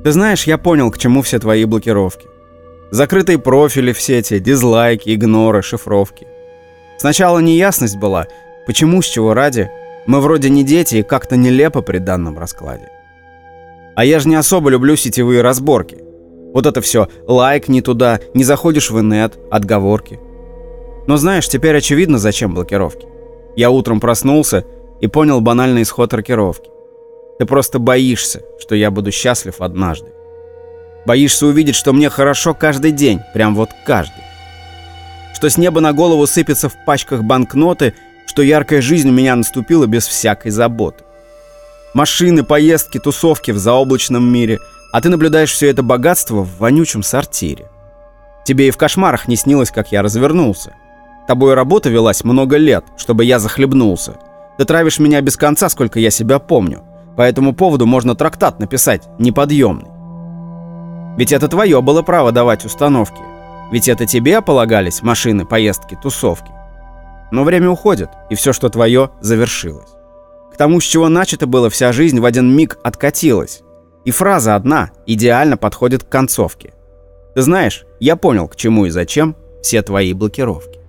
Ты знаешь, я понял, к чему все твои блокировки. Закрытые профили в сети, дизлайки, игноры, шифровки. Сначала неясность была, почему, с чего ради. Мы вроде не дети и как-то нелепо при данном раскладе. А я же не особо люблю сетевые разборки. Вот это все, лайк не туда, не заходишь в инет, отговорки. Но знаешь, теперь очевидно, зачем блокировки. Я утром проснулся и понял банальный исход рокировки. Ты просто боишься, что я буду счастлив однажды. Боишься увидеть, что мне хорошо каждый день, прям вот каждый. Что с неба на голову сыпятся в пачках банкноты, что яркая жизнь у меня наступила без всякой заботы. Машины, поездки, тусовки в заоблачном мире, а ты наблюдаешь все это богатство в вонючем сортире. Тебе и в кошмарах не снилось, как я развернулся. Тобой работа велась много лет, чтобы я захлебнулся. Ты травишь меня без конца, сколько я себя помню. По этому поводу можно трактат написать неподъемный. Ведь это твое было право давать установки. Ведь это тебе полагались машины, поездки, тусовки. Но время уходит, и все, что твое, завершилось. К тому, с чего начато было, вся жизнь в один миг откатилась. И фраза одна идеально подходит к концовке. Ты знаешь, я понял, к чему и зачем все твои блокировки.